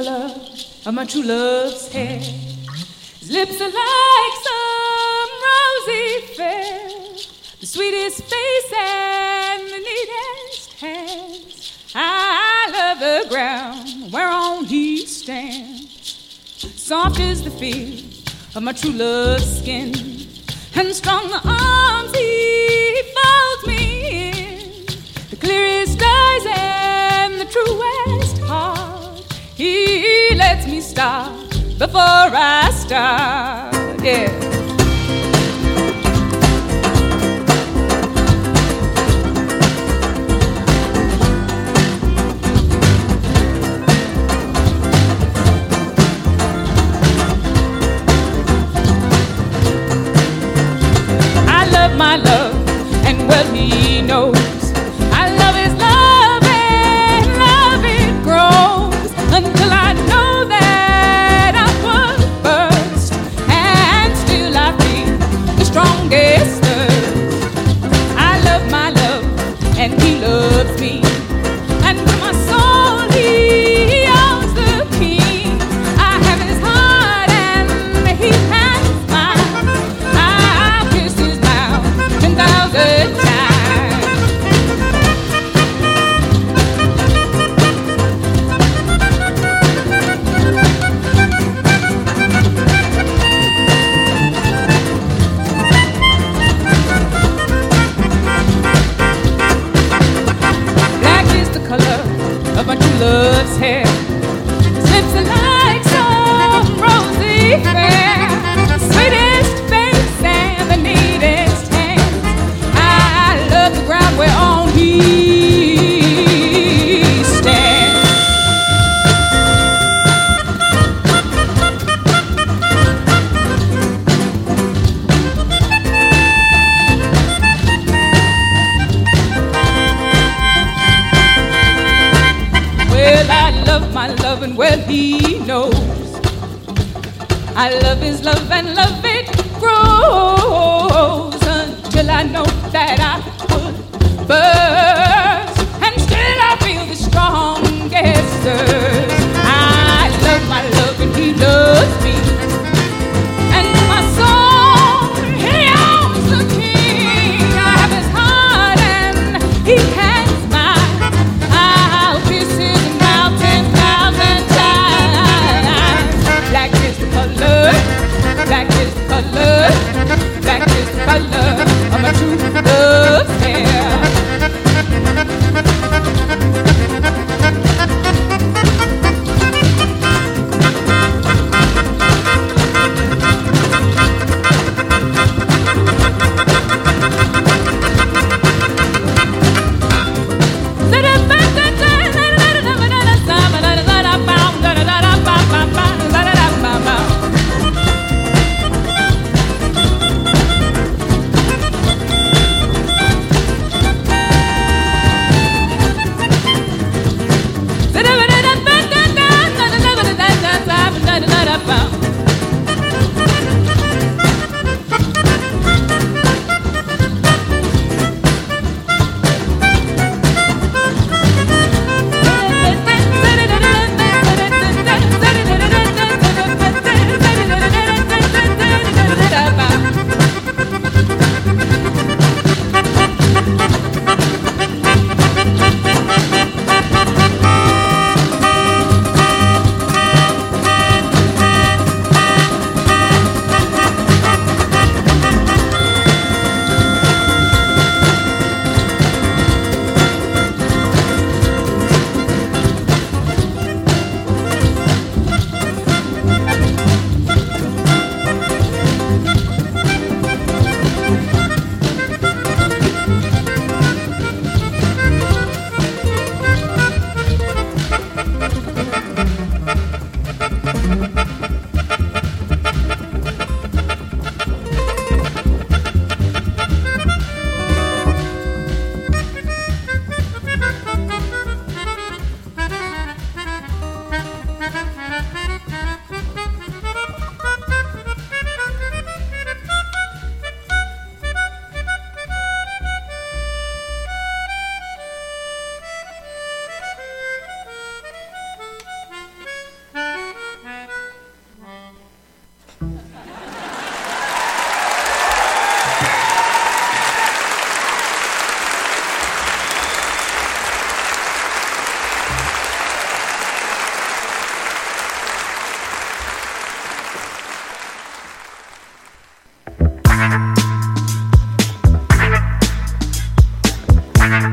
color of my true love's hair. His lips are like some rosy fair, the sweetest face and the neatest hands. I love the ground whereon he stands. Soft is the feel of my true love's skin, and strong the arms he folds me in. The clearest eyes and the truest heart, he lets me start before I start. Yeah. My love, and well he knows I love his love, and love it grows until I know that I was first, and still I feel the strongest thirst. I love my love, and he loves me, and to my soul he owns the key. I have his heart, and he has mine. I'll kiss his mouth 10,000 times. Black is the color of my true love's hair. His lips are like some rosy fair, the sweetest face and the neatest hands. I love the ground whereon he stands. Well, I love my love, and well he knows I love his love, and love it grows until I know that I put first, and still I feel the strongest thirst. I love my love, and he loves me, and my soul he owns the key. I have his heart, and he has mine. I'll kiss his mouth 10,000 times. Black is the color, black is the color, black is the color of my true love's hair.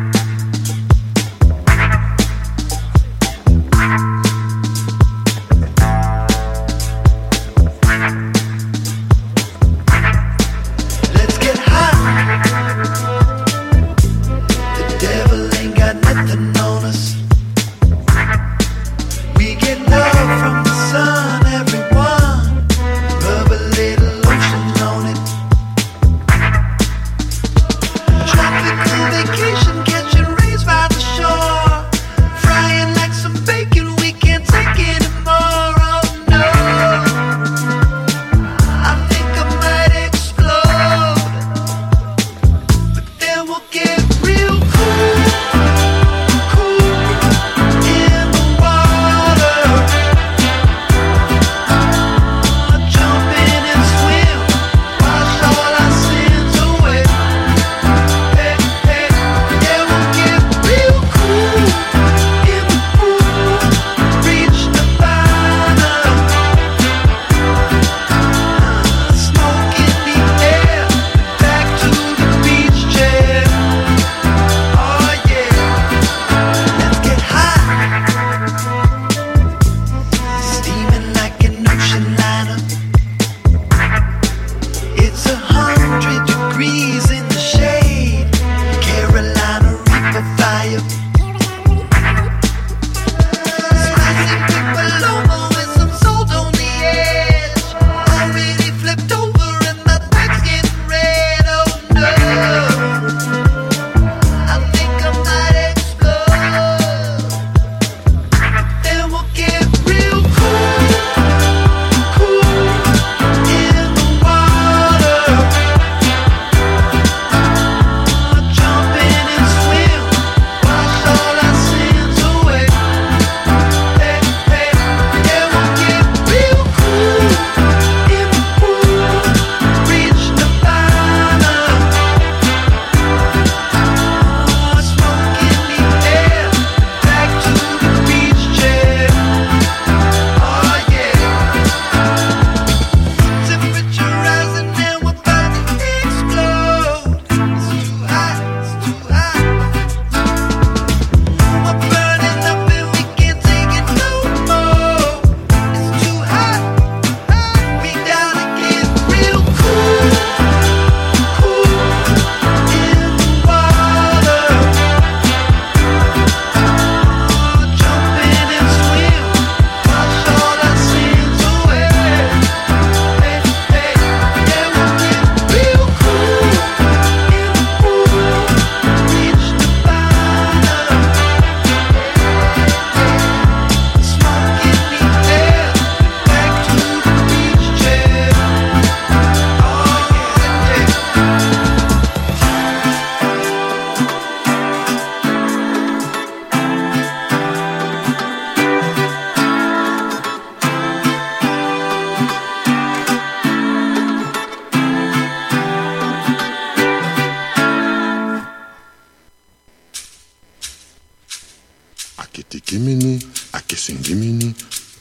Akitikimini, akisingimini,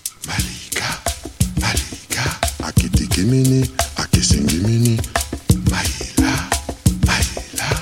malika, malika. Akitikimini, akisingimini, maila, maila.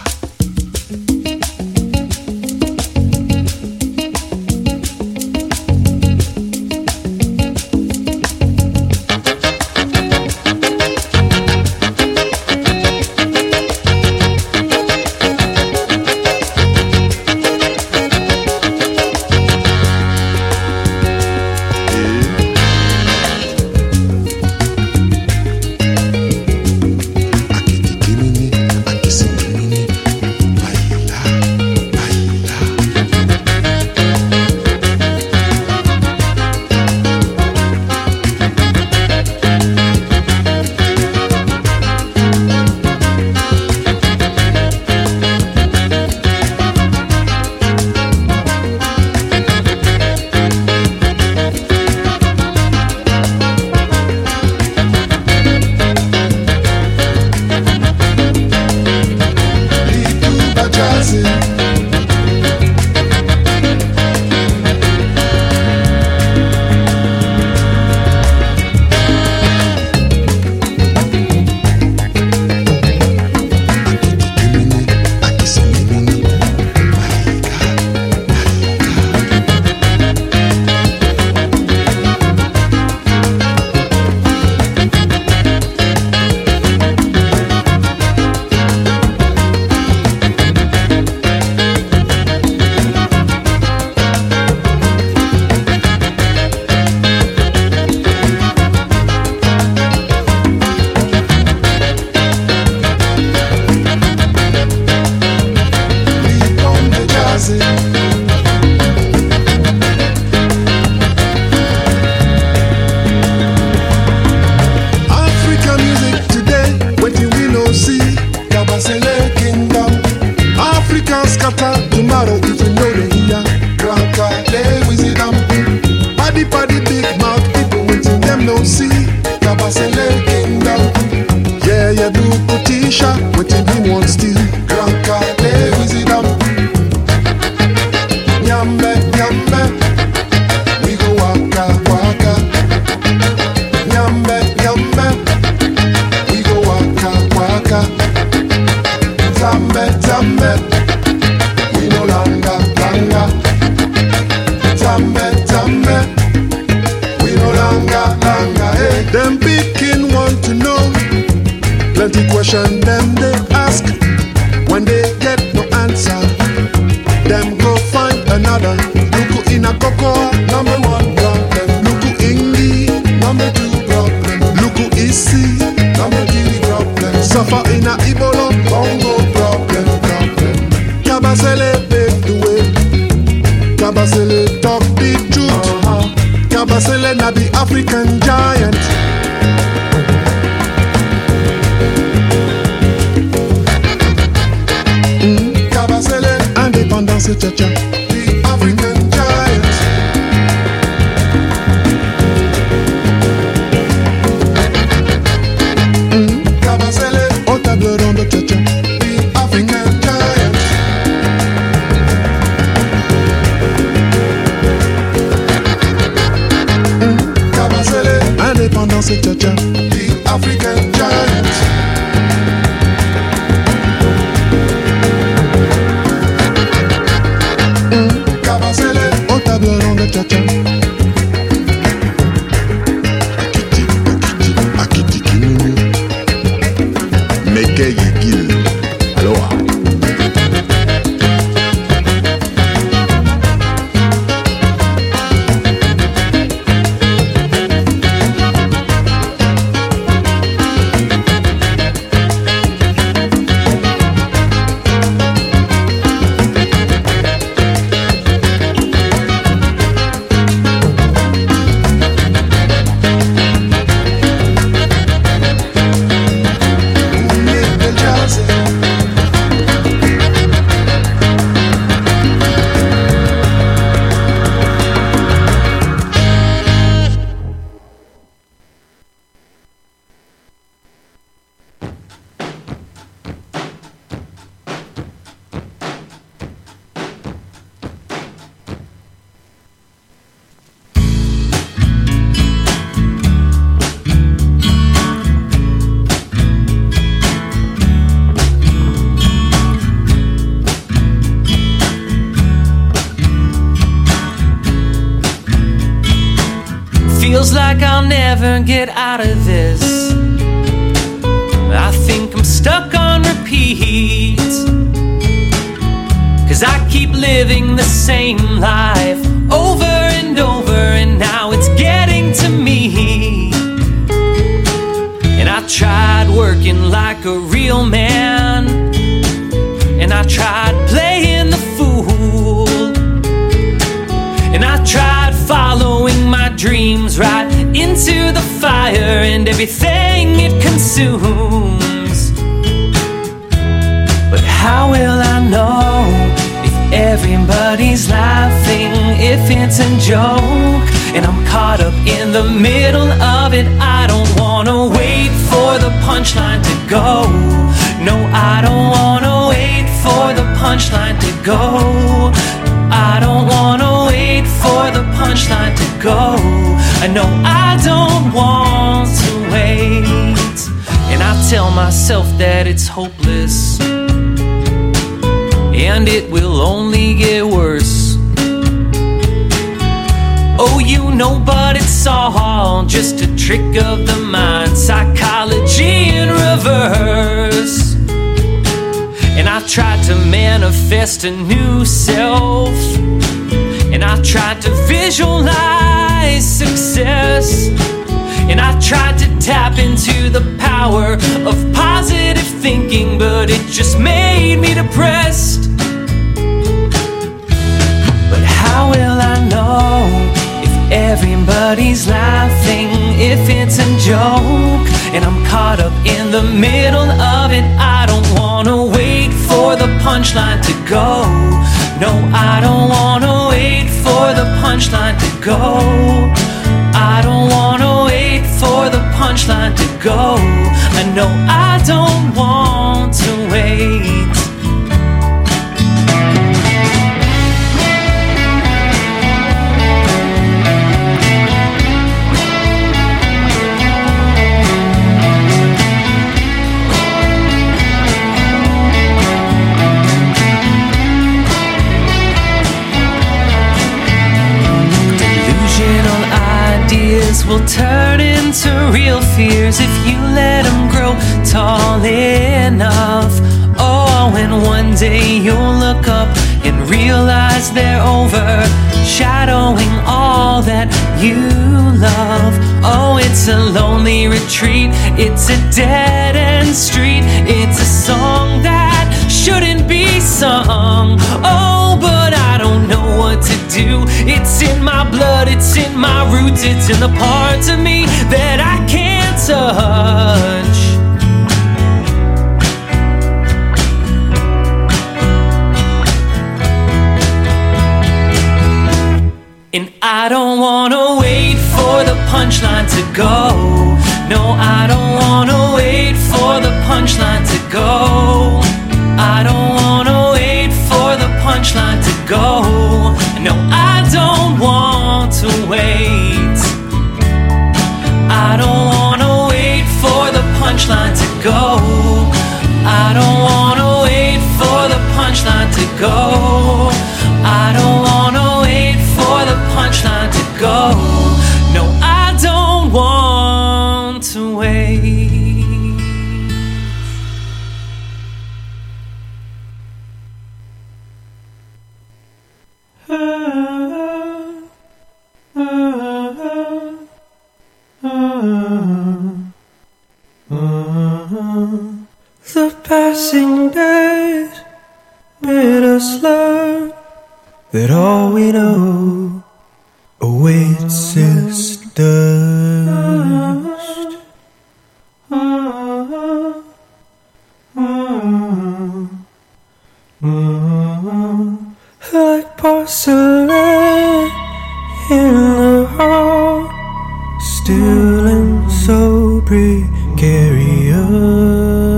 tomorrow if you know the here. Grand Calais, visit them. Paddy big mouth people waiting them no see. Kabasele kingdom. Yeah, yeah, do Kutisha, waiting him one still. Grand Calais, visit them. Nyambe, nyambe, we go waka, waka. Nyambe, nyambe, we go waka, waka. Zambe, zambe, we no longer, longer. Zambe, zambe, we no longer, longer. Hey, them pikin want to know. Plenty question them they ask. When they get no answer, them go find another. Look in a cocoa, number one problem. Look Ingi, number two problem. Look Isi, number three problem. Suffer in a Ebola, Congo problem. Kabasele pave the way. Kabasele talk the truth. Kabasele na the African giant. Kabasele, indépendance cha-cha. The African giant. Kabasele, au table ronde cha-cha. The African giant. Kabasele, indépendance cha-cha. The African giant. Kabasele, au table ronde cha-cha. Akiti, akiti, akiti kinini. Meke yigil. Aloha. Feels like I'll never get out of this. I think I'm stuck on repeat, 'cause I keep living the same life over and over, and now it's getting to me. And I tried working like a real man, and I tried playing the fool, and I tried following my dreams right into the fire and everything it consumes. But how will I know if everybody's laughing, if it's a joke and I'm caught up in the middle of it? I don't wanna wait for the punchline to go. No, I don't wanna wait for the punchline to go. I don't wanna wait for the punchline to go. I know I don't want to wait, and I tell myself that it's hopeless, and it will only get worse. Oh, you know, but it's all just a trick of the mind, psychology in reverse. And I tried to manifest a new self, and I tried to visualize success, and I tried to tap into the power of positive thinking, but it just made me depressed. But how will I know if everybody's laughing, if it's a joke and I'm caught up in the middle of it? I don't wanna wait for the punchline to go. punchline to go. I don't wanna wait for the punchline to go. I know I don't want to wait. Will turn into real fears if you let them grow tall enough. Oh, and one day you'll look up and realize they're overshadowing all that you love. Oh, it's a lonely retreat, it's a dead-end street, it's a song that shouldn't be sung. Oh, but I don't know what to do. It's in my blood, it's in my roots, it's in the parts of me that I can't touch. And I don't wanna wait for the punchline to go. No, I don't wanna wait for the punchline to go. I don't wanna wait for the punchline to go. No, I don't want to wait. I don't wanna wait for the punchline to go. I don't wanna wait for the punchline to go. I don't wanna wait for the punchline to go. No, I don't want to wait. The passing days made us learn that all we know awaits is dust. Like porcelain in the hall, still and so precarious.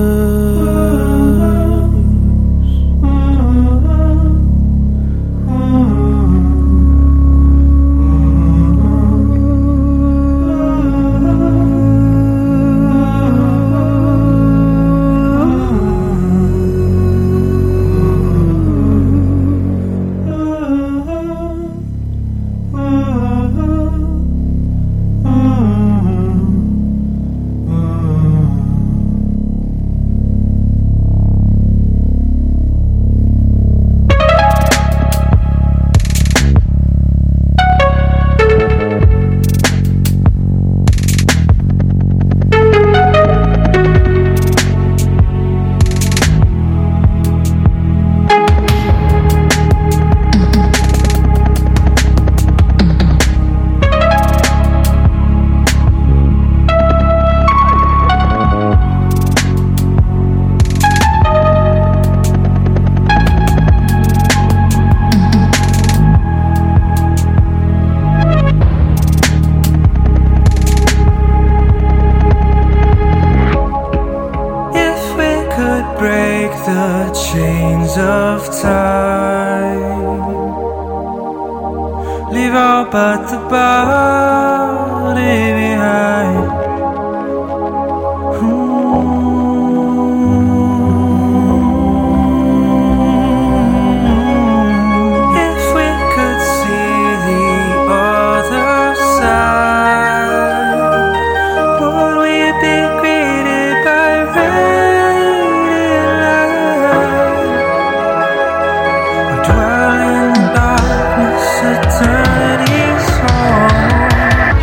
Leave all but the body behind. If we could see the other side, would we be greeted by radiant light? Or dwell in darkness, eternity's home?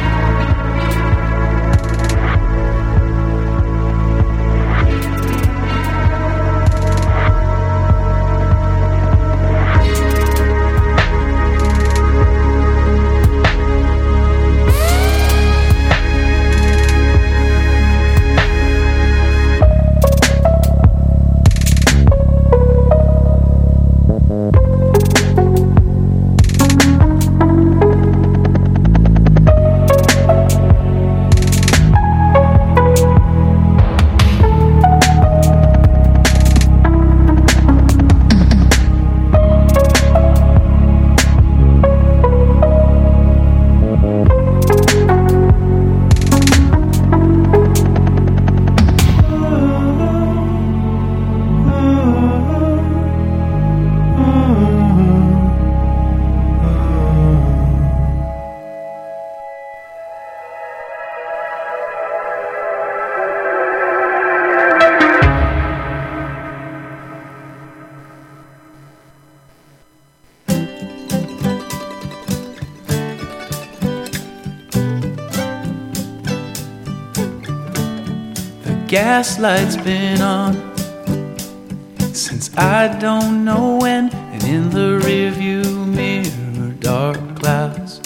gaslight's been on since I don't know when, and in the rearview mirror, dark clouds.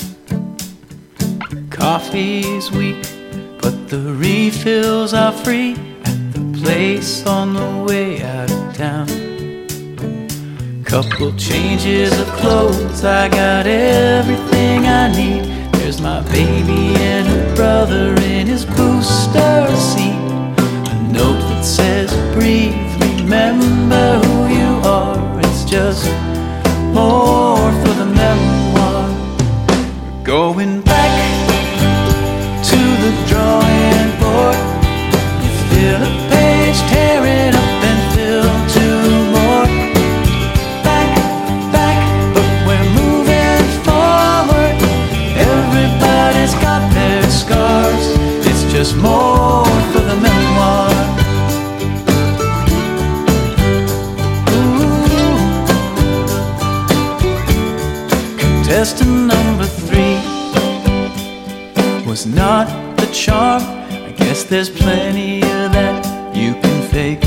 Coffee's weak, but the refills are free at the place on the way out of town. Couple changes of clothes, I got everything I need. There's my baby and her brother in his booster seat. A note that says, breathe, remember who you are. It's just more for the memoir. We're going back to the drawing board. You fill a page, tear it up and fill two more. Back, but we're moving forward. Everybody's got their scars. It's just more for the memoir. Contestant number 3 was not the charm. I guess there's plenty of that you can fake.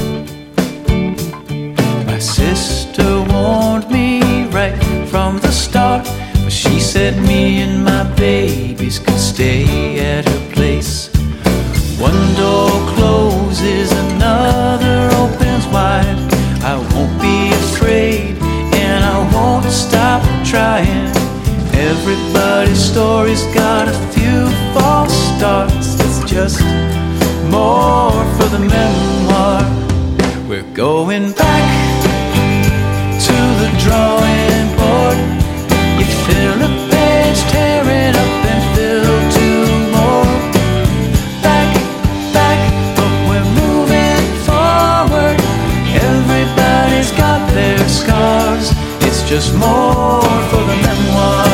My sister warned me right from the start, but she said me and my babies could stay at her place. One door closes, another opens wide. I won't be afraid and I won't stop trying. Everybody's story's got a few false starts. It's just more for the memoir. We're going back to the drawing board. You fill a page, tear it up and fill two more. Back, but we're moving forward. Everybody's got their scars. It's just more for the memoir.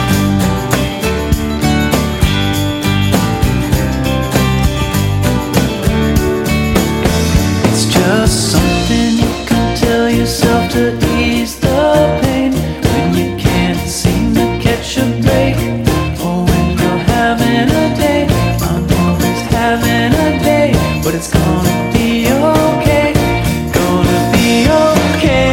It's just something you can tell yourself to ease the pain when you can't seem to catch a break, or when you're having a day. I'm always having a day, but it's gonna be okay. Gonna be okay.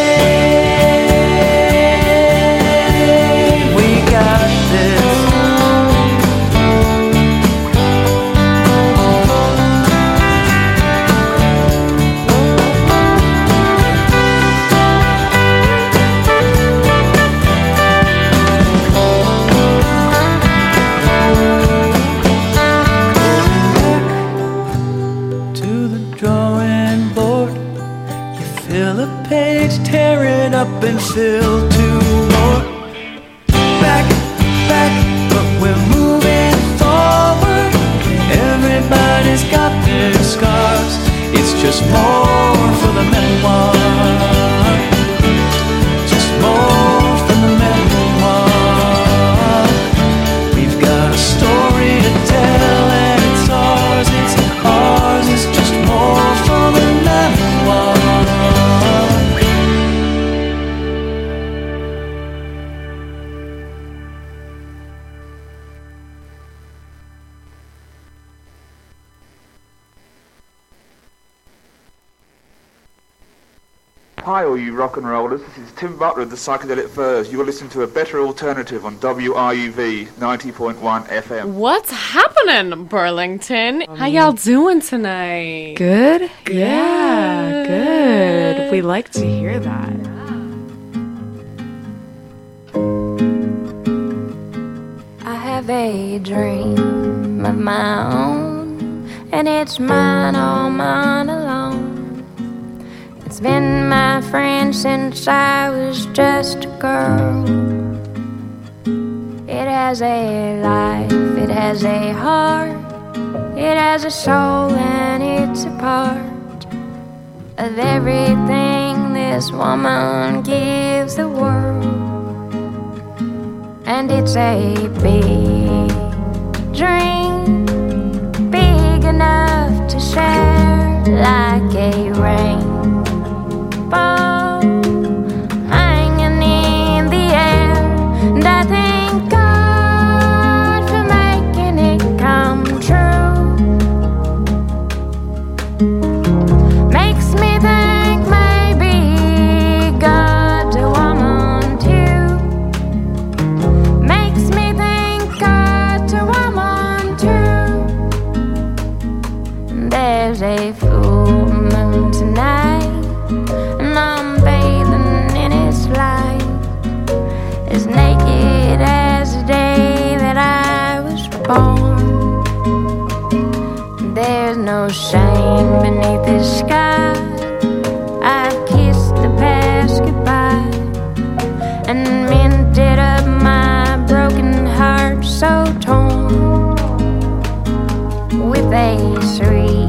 Tear it up and fill two more. Back, but we're moving forward. Everybody's got their scars. It's just more for the memoir. Just more for the memoir. We've got a story to tell and it's ours. It's ours. It's just more for the memoir. Hi all you rock and rollers, this is Tim Butler of the Psychedelic Furs. You're listening to a better alternative on WRUV 90.1 FM. What's happening, Burlington? How y'all doing tonight? Good? Yeah, good. We like to hear that. I have a dream of my own, and it's mine, all mine alone. It's been my friend since I was just a girl. It has a life, it has a heart, it has a soul, and it's a part of everything this woman gives the world. And it's a big dream, big enough to share, like a rainbow hanging in the air. And I thank God for making it come true. as naked as the day that I was born. There's no shame beneath this sky. I've kissed the past goodbye and mended up my broken heart so torn with a 3